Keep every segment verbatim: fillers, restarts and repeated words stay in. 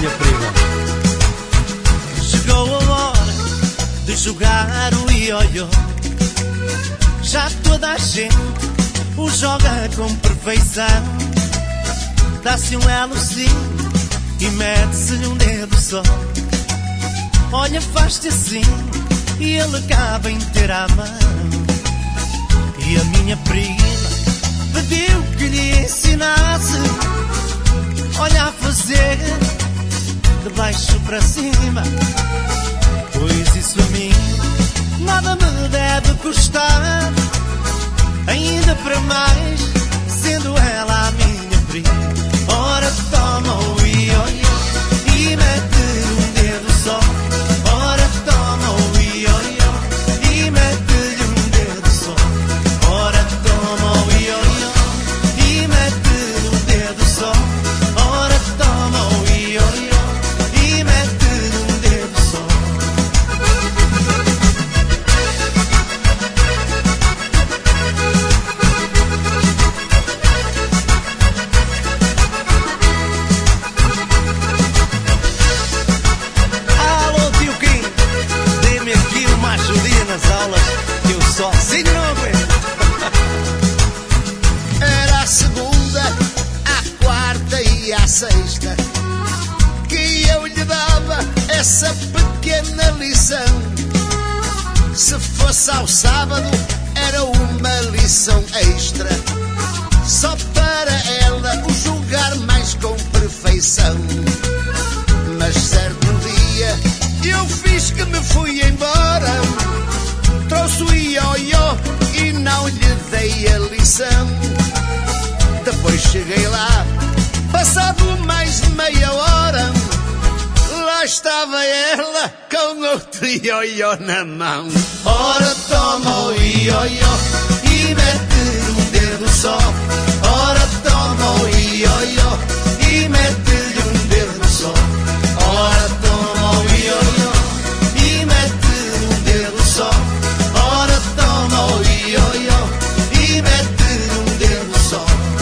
minha prima. Chegou a hora de jogar o ioiô. Já toda a gente o joga com perfeição. Dá-se um elozinho e mete-se-lhe um dedo só. Olha, faz-te assim e ele acaba inteiro à mão. E a minha prima pediu que lhe ensinasse, olha, a fazer de baixo para cima. Pois isso a mim nada me deve custar, ainda para mais, sendo ela a minha prima. Ora, toma o ioiô e mete um dedo só. Ora, toma o ioiô e mete-lhe um dedo só. Ora, toma o ioiô e mete-lhe um dedo só. Ora, toma o ioiô e mete-lhe um dedo só. Alô, tio Kim, dê-me aqui uma ajudinha nas aulas, que eu sozinho não aguento. Era a segunda, a quarta e a sexta que eu lhe dava essa pequena lição. Se fosse ao sábado, era uma lição extra, só para ela o julgar mais com perfeição. Mas certo dia eu fiz que me fui embora, trouxe o ioiô e não lhe dei a lição. Depois cheguei lá, passado mais de meia hora, lá estava ela com outro ioiô na mão. Ora, toma o ioiô e mete um dedo só. Ora, toma o ioiô e mete-lhe um dedo só. Ora, toma o ioiô e mete-lhe um dedo só. Ora, toma o ioiô e mete-lhe um dedo só.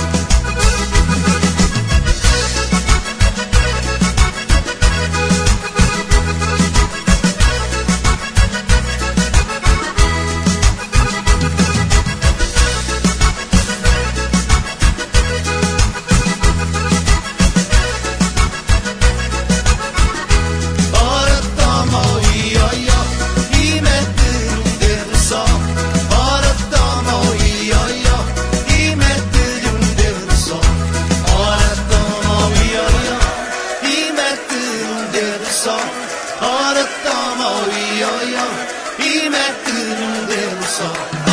Ora, toma o ioiô e mete-lhe um dedo só. Ora, toma o ioiô e mete-lhe um dedo só. Ora, toma o ioiô e mete-lhe um dedo só. Ora, toma o ioiô e mete-lhe um dedo só.